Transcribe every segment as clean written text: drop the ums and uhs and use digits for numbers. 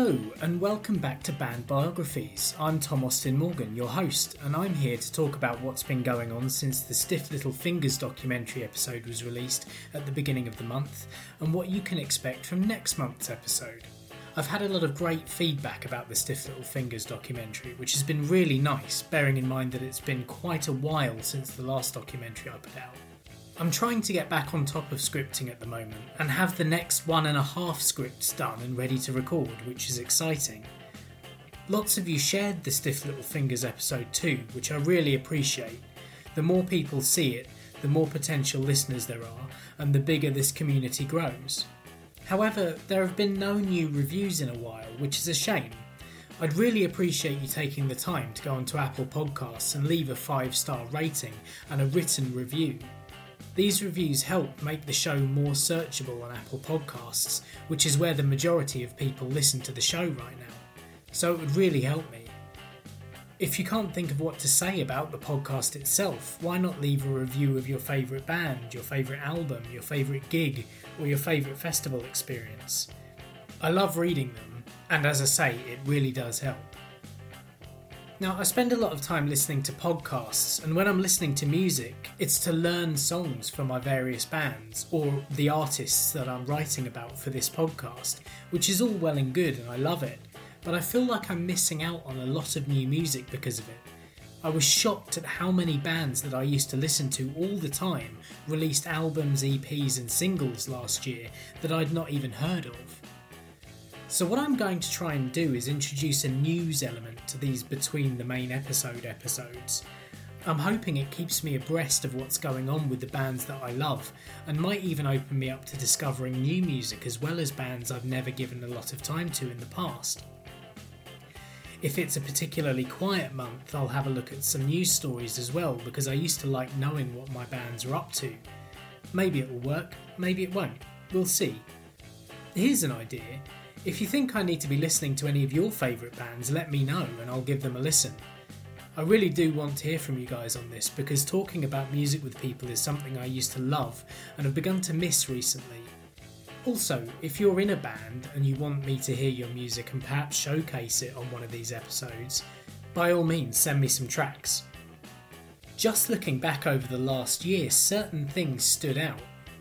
Hello and welcome back to Band Biographies. I'm Tom Austin Morgan, your host, and I'm here to talk about what's been going on since the Stiff Little Fingers documentary episode was released at the beginning of the month, and what you can expect from next month's episode. I've had a lot of great feedback about the Stiff Little Fingers documentary, which has been really nice, bearing in mind that it's been quite a while since the last documentary I put out. I'm trying to get back on top of scripting at the moment and have the next 1.5 scripts done and ready to record, which is exciting. Lots of you shared the Stiff Little Fingers episode too, which I really appreciate. The more people see it, the more potential listeners there are, and the bigger this community grows. However, there have been no new reviews in a while, which is a shame. I'd really appreciate you taking the time to go onto Apple Podcasts and leave a 5-star rating and a written review. These reviews help make the show more searchable on Apple Podcasts, which is where the majority of people listen to the show right now. So it would really help me. If you can't think of what to say about the podcast itself, why not leave a review of your favourite band, your favourite album, your favourite gig, or your favourite festival experience? I love reading them, and as I say, it really does help. Now, I spend a lot of time listening to podcasts, and when I'm listening to music, it's to learn songs for my various bands, or the artists that I'm writing about for this podcast, which is all well and good and I love it, but I feel like I'm missing out on a lot of new music because of it. I was shocked at how many bands that I used to listen to all the time released albums, EPs and singles last year that I'd not even heard of. So what I'm going to try and do is introduce a news element to these between the main episodes. I'm hoping it keeps me abreast of what's going on with the bands that I love, and might even open me up to discovering new music as well as bands I've never given a lot of time to in the past. If it's a particularly quiet month, I'll have a look at some news stories as well, because I used to like knowing what my bands are up to. Maybe it will work, maybe it won't. We'll see. Here's an idea. If you think I need to be listening to any of your favourite bands, let me know and I'll give them a listen. I really do want to hear from you guys on this, because talking about music with people is something I used to love and have begun to miss recently. Also, if you're in a band and you want me to hear your music and perhaps showcase it on one of these episodes, by all means send me some tracks. Just looking back over the last year, certain things stood out.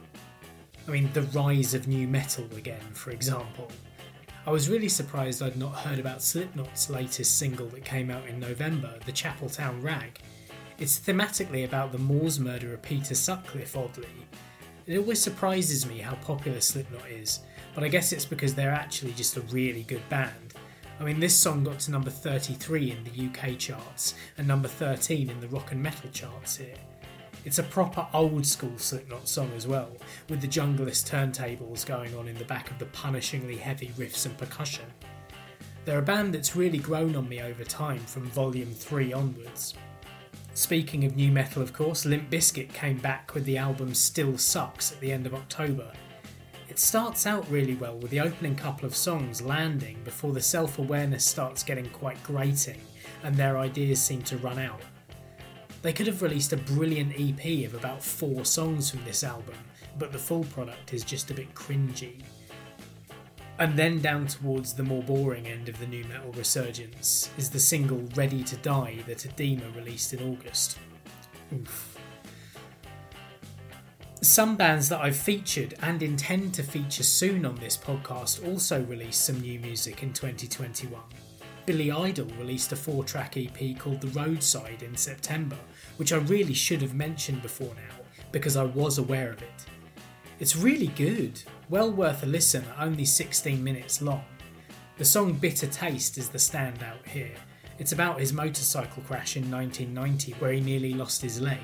The rise of new metal again, for example. I was really surprised I'd not heard about Slipknot's latest single that came out in November, The Chapeltown Rag. It's thematically about the Moors murderer Peter Sutcliffe, oddly. It always surprises me how popular Slipknot is, but I guess it's because they're actually just a really good band. This song got to number 33 in the UK charts and number 13 in the rock and metal charts here. It's a proper old school Slipknot song as well, with the junglist turntables going on in the back of the punishingly heavy riffs and percussion. They're a band that's really grown on me over time from Volume 3 onwards. Speaking of new metal, of course, Limp Bizkit came back with the album Still Sucks at the end of October. It starts out really well with the opening couple of songs landing before the self-awareness starts getting quite grating and their ideas seem to run out. They could have released a brilliant EP of about 4 songs from this album, but the full product is just a bit cringy. And then down towards the more boring end of the nu metal resurgence is the single Ready to Die that Edema released in August. Oof. Some bands that I've featured and intend to feature soon on this podcast also released some new music in 2021. Billy Idol released a 4-track EP called The Roadside in September, which I really should have mentioned before now, because I was aware of it. It's really good, well worth a listen at only 16 minutes long. The song Bitter Taste is the standout here. It's about his motorcycle crash in 1990 where he nearly lost his leg.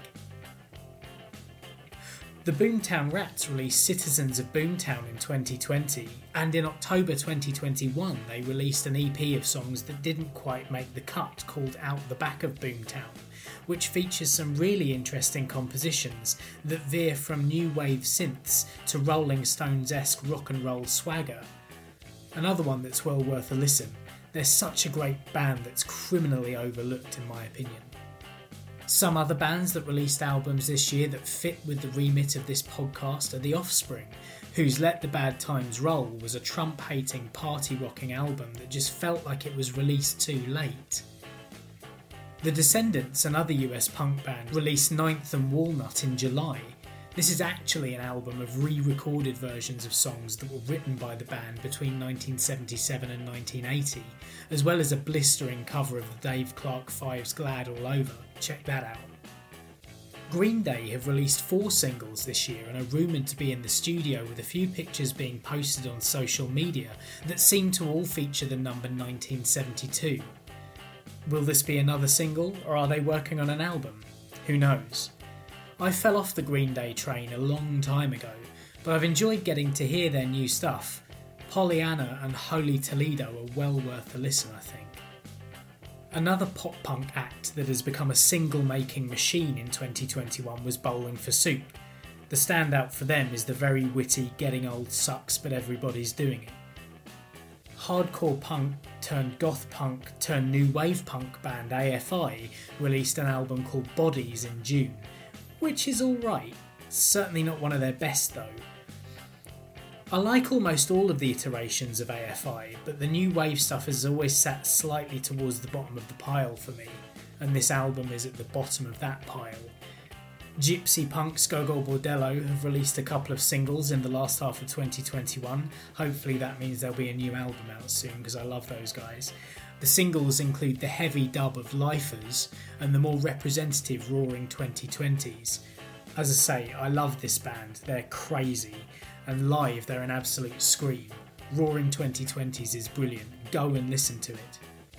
The Boomtown Rats released Citizens of Boomtown in 2020, and in October 2021 they released an EP of songs that didn't quite make the cut called Out the Back of Boomtown, which features some really interesting compositions that veer from new wave synths to Rolling Stones-esque rock and roll swagger. Another one that's well worth a listen. They're such a great band that's criminally overlooked in my opinion. Some other bands that released albums this year that fit with the remit of this podcast are The Offspring, whose Let the Bad Times Roll was a Trump-hating, party-rocking album that just felt like it was released too late. The Descendants, another US punk band, released Ninth and Walnut in July. This is actually an album of re-recorded versions of songs that were written by the band between 1977 and 1980, as well as a blistering cover of the Dave Clark Five's Glad All Over. Check that out. Green Day have released 4 singles this year and are rumoured to be in the studio, with a few pictures being posted on social media that seem to all feature the number 1972. Will this be another single, or are they working on an album? Who knows? I fell off the Green Day train a long time ago, but I've enjoyed getting to hear their new stuff. Pollyanna and Holy Toledo are well worth a listen, I think. Another pop-punk act that has become a single-making machine in 2021 was Bowling for Soup. The standout for them is the very witty Getting Old Sucks But Everybody's Doing It. Hardcore punk turned goth punk turned new wave punk band AFI released an album called Bodies in June, which is alright. Certainly not one of their best though. I like almost all of the iterations of AFI, but the new wave stuff has always sat slightly towards the bottom of the pile for me, and this album is at the bottom of that pile. Gypsy Punk's Gogol Bordello have released a couple of singles in the last half of 2021. Hopefully that means there'll be a new album out soon, because I love those guys. The singles include the heavy dub of Lifers and the more representative Roaring 2020s. As I say, I love this band, they're crazy, and live they're an absolute scream. Roaring 2020s is brilliant, go and listen to it.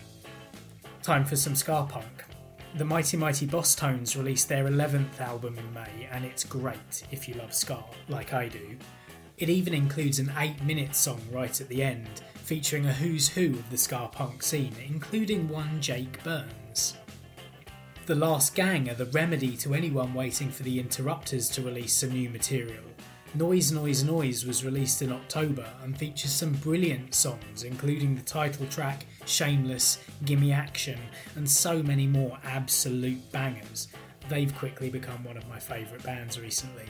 Time for some ska punk. The Mighty Mighty Boss Tones released their 11th album in May, and it's great if you love ska, like I do. It even includes an 8-minute song right at the end, featuring a who's who of the ska punk scene, including one Jake Burns. The Last Gang are the remedy to anyone waiting for the Interrupters to release some new material. Noise Noise Noise was released in October and features some brilliant songs, including the title track, Shameless, Gimme Action, and so many more absolute bangers. They've quickly become one of my favourite bands recently.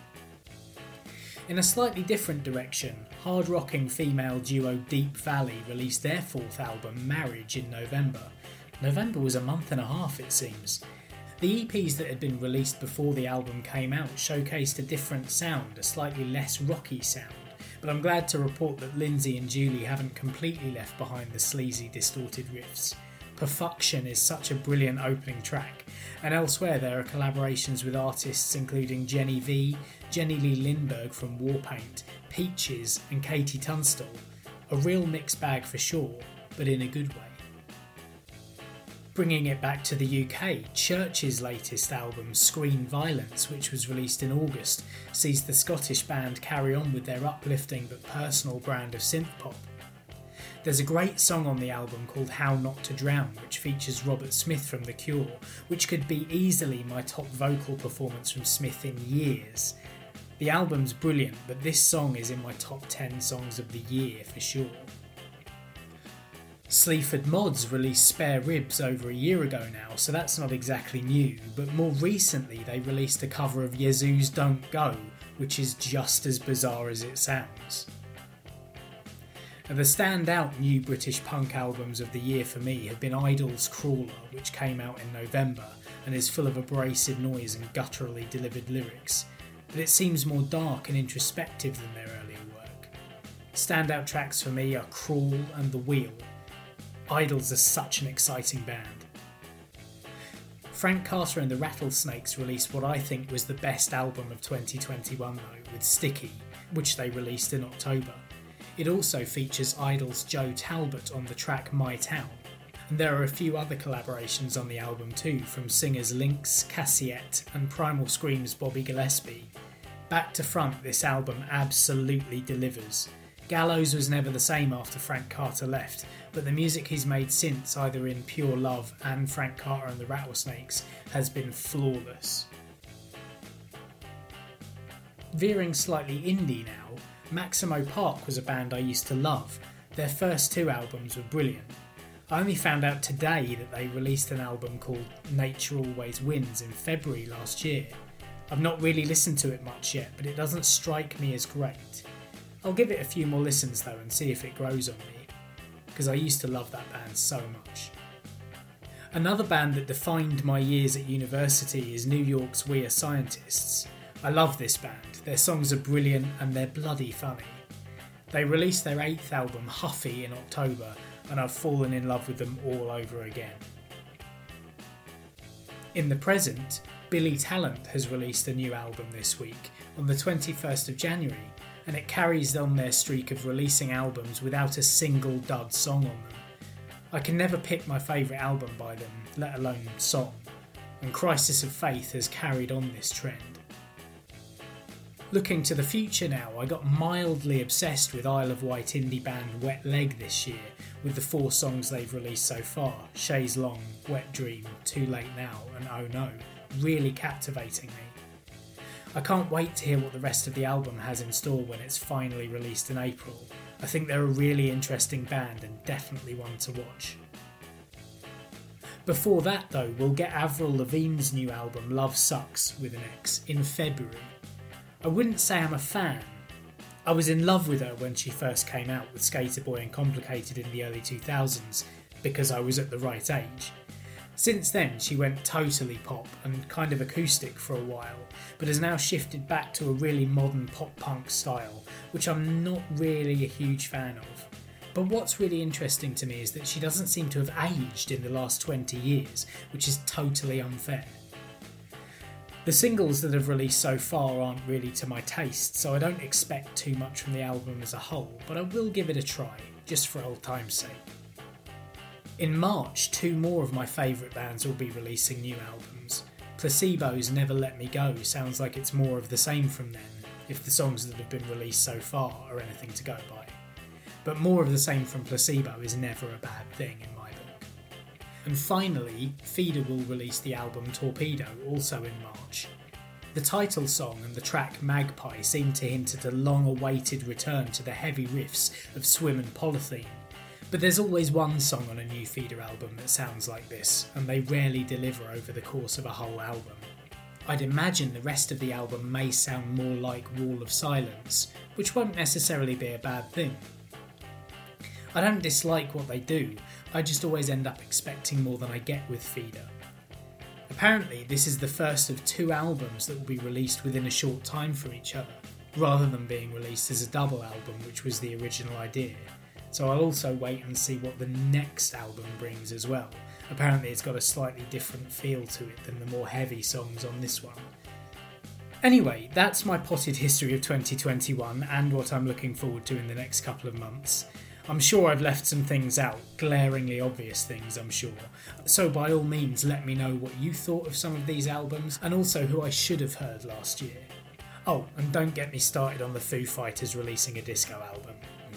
In a slightly different direction, hard-rocking female duo Deep Valley released their 4th album, Marriage, in November. November was a month and a half, it seems. The EPs that had been released before the album came out showcased a different sound, a slightly less rocky sound, but I'm glad to report that Lindsay and Julie haven't completely left behind the sleazy, distorted riffs. Perfection is such a brilliant opening track, and elsewhere there are collaborations with artists including Jenny V, Jenny Lee Lindberg from Warpaint, Peaches and Katie Tunstall. A real mixed bag for sure, but in a good way. Bringing it back to the UK, Church's latest album, Screen Violence, which was released in August, sees the Scottish band carry on with their uplifting but personal brand of synthpop. There's a great song on the album called How Not to Drown, which features Robert Smith from The Cure, which could be easily my top vocal performance from Smith in years. The album's brilliant, but this song is in my top 10 songs of the year for sure. Sleaford Mods released Spare Ribs over a year ago now, so that's not exactly new, but more recently they released a cover of Yazoo's Don't Go, which is just as bizarre as it sounds. Now, the standout new British punk albums of the year for me have been Idol's Crawler, which came out in November and is full of abrasive noise and gutturally delivered lyrics, but it seems more dark and introspective than their earlier work. Standout tracks for me are Crawl and The Wheel. Idols are such an exciting band. Frank Carter and the Rattlesnakes released what I think was the best album of 2021 though, with Sticky, which they released in October. It also features Idol's Joe Talbot on the track My Town, and there are a few other collaborations on the album too, from singers Lynx, Cassiette and Primal Scream's Bobby Gillespie. Back to front, this album absolutely delivers. Gallows was never the same after Frank Carter left, but the music he's made since, either in Pure Love and Frank Carter and the Rattlesnakes, has been flawless. Veering slightly indie now, Maximo Park was a band I used to love. Their first 2 albums were brilliant. I only found out today that they released an album called Nature Always Wins in February last year. I've not really listened to it much yet, but it doesn't strike me as great. I'll give it a few more listens though and see if it grows on me, because I used to love that band so much. Another band that defined my years at university is New York's We Are Scientists. I love this band, their songs are brilliant and they're bloody funny. They released their 8th album, Huffy, in October, and I've fallen in love with them all over again. In the present, Billy Talent has released a new album this week, on the 21st of January, and it carries on their streak of releasing albums without a single dud song on them. I can never pick my favourite album by them, let alone song, and Crisis of Faith has carried on this trend. Looking to the future now, I got mildly obsessed with Isle of Wight indie band Wet Leg this year, with the 4 songs they've released so far, Chaise Long, Wet Dream, Too Late Now and Oh No, really captivating me. I can't wait to hear what the rest of the album has in store when it's finally released in April. I think they're a really interesting band and definitely one to watch. Before that though, we'll get Avril Lavigne's new album Love Sucks with an X in February. I wouldn't say I'm a fan. I was in love with her when she first came out with Skater Boy and Complicated in the early 2000s because I was at the right age. Since then she went totally pop and kind of acoustic for a while, but has now shifted back to a really modern pop-punk style, which I'm not really a huge fan of. But what's really interesting to me is that she doesn't seem to have aged in the last 20 years, which is totally unfair. The singles that have released so far aren't really to my taste, so I don't expect too much from the album as a whole, but I will give it a try, just for old time's sake. In March, 2 more of my favourite bands will be releasing new albums. Placebo's Never Let Me Go sounds like it's more of the same from them, if the songs that have been released so far are anything to go by. But more of the same from Placebo is never a bad thing in my book. And finally, Feeder will release the album Torpedo, also in March. The title song and the track Magpie seem to hint at a long-awaited return to the heavy riffs of Swim and Polythene. But there's always one song on a new Feeder album that sounds like this, and they rarely deliver over the course of a whole album. I'd imagine the rest of the album may sound more like Wall of Silence, which won't necessarily be a bad thing. I don't dislike what they do, I just always end up expecting more than I get with Feeder. Apparently this is the first of 2 albums that will be released within a short time from each other, rather than being released as a double album, which was the original idea. So I'll also wait and see what the next album brings as well. Apparently it's got a slightly different feel to it than the more heavy songs on this one. Anyway, that's my potted history of 2021 and what I'm looking forward to in the next couple of months. I'm sure I've left some things out, glaringly obvious things I'm sure. So by all means let me know what you thought of some of these albums and also who I should have heard last year. Oh, and don't get me started on the Foo Fighters releasing a disco album.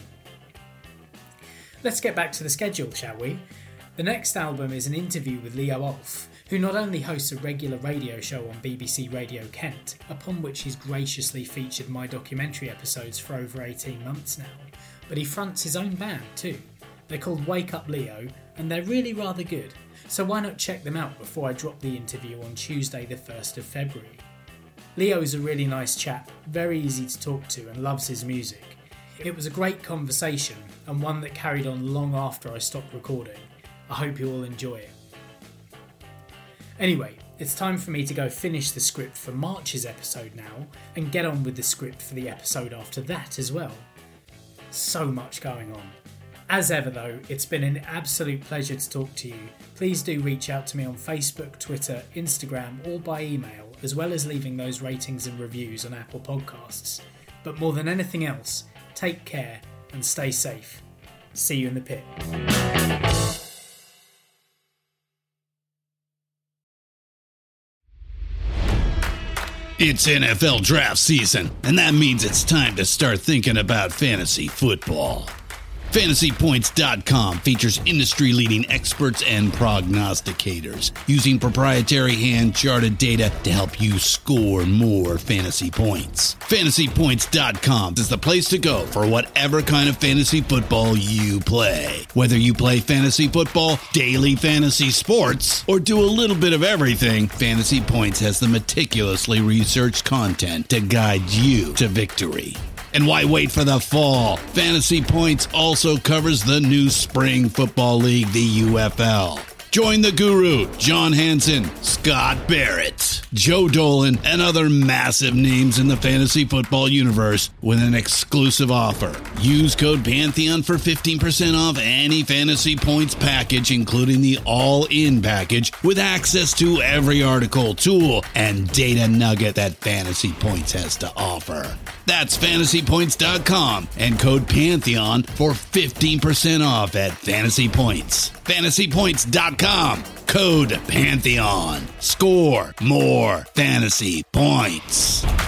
Let's get back to the schedule, shall we? The next album is an interview with Leo Olf, who not only hosts a regular radio show on BBC Radio Kent, upon which he's graciously featured my documentary episodes for over 18 months now, but he fronts his own band too. They're called Wake Up Leo, and they're really rather good, so why not check them out before I drop the interview on Tuesday the 1st of February. Leo's a really nice chap, very easy to talk to and loves his music. It was a great conversation, and one that carried on long after I stopped recording. I hope you all enjoy it. Anyway, it's time for me to go finish the script for March's episode now, and get on with the script for the episode after that as well. So much going on. As ever though, it's been an absolute pleasure to talk to you. Please do reach out to me on Facebook, Twitter, Instagram or by email, as well as leaving those ratings and reviews on Apple Podcasts. But more than anything else, take care and stay safe. See you in the pit. It's NFL draft season, and that means it's time to start thinking about fantasy football. FantasyPoints.com features industry-leading experts and prognosticators using proprietary hand-charted data to help you score more fantasy points. FantasyPoints.com is the place to go for whatever kind of fantasy football you play. Whether you play fantasy football, daily fantasy sports, or do a little bit of everything, Fantasy Points has the meticulously researched content to guide you to victory. And why wait for the fall? Fantasy Points also covers the new spring football league, the UFL. Join the guru, John Hansen, Scott Barrett, Joe Dolan, and other massive names in the fantasy football universe with an exclusive offer. Use code Pantheon for 15% off any Fantasy Points package, including the all-in package, with access to every article, tool, and data nugget that Fantasy Points has to offer. That's FantasyPoints.com and code Pantheon for 15% off at Fantasy Points. FantasyPoints.com, code Pantheon. Score more fantasy points.